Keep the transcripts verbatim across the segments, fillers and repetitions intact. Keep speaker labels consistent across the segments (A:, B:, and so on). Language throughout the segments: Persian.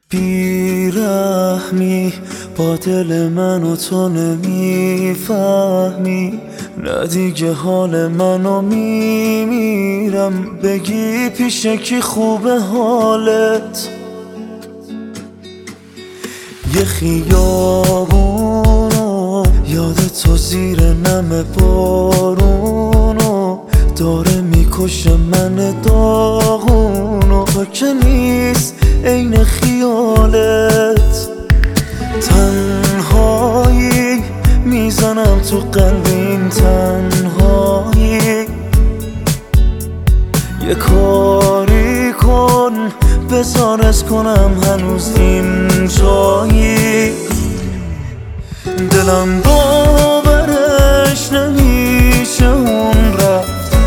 A: بیرحمی با دل من و تو نمیفهمی، نه دیگه حال منو میمیرم. بگی پیش کی خوبه حالت؟ یه خیابونو یاد تو زیر نم بارونو داره میکشه من داغونو. تو که نیست عین خیالت، تنهایی میزنم تو قلب این تنهایی. یه کاری کن بذار از کنم هنوز این جایی. دلم باورش نمیشه اون رفت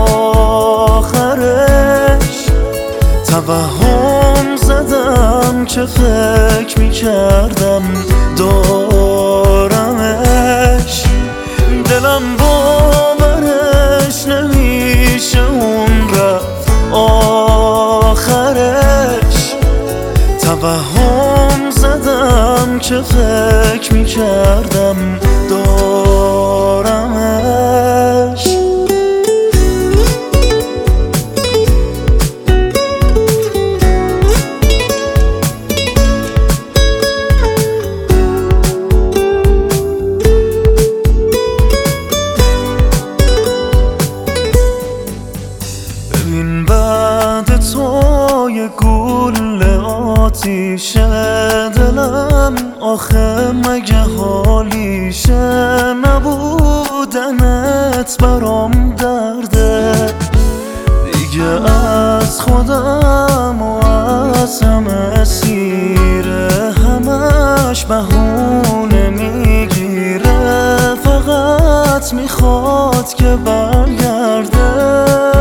A: آخرش. توهم زدم که فکر میکردم دارمش. دلم باورش نمیشه اون رفت آخرش. توهم زدم که فکر میکردم دارمش. ببین بعد تو یه گوله آتیشه دلم، آخه مگه حالیشه؟ نبودنت برام درده دیگه، از خودم و از همه سیره. همش بهونه میگیره، فقط میخواد که برگرده.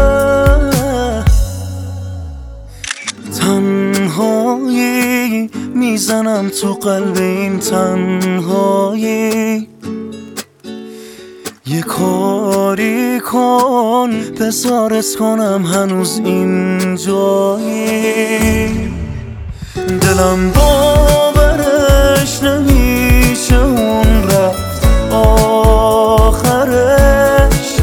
A: تنهایی میزنم تو قلب این تنهایی. یه کاری کن بذارت کنم هنوز این جایی. دلم باورش نمیشه اون رفت آخرش.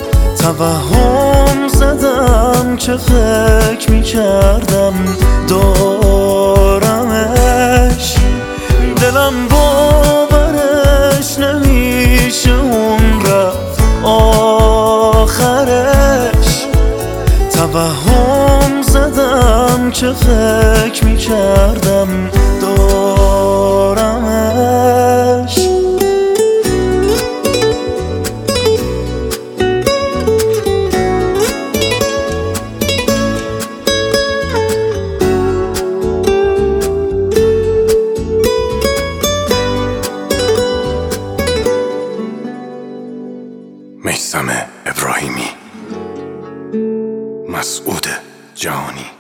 A: توهم زدم که فکر میکردم دارمش. دلم باورش نمیشه اون رفت آخرش. توهم زدم که فکر میکردم دارمش.
B: میثم ابراهیمی، مسعود جهانی.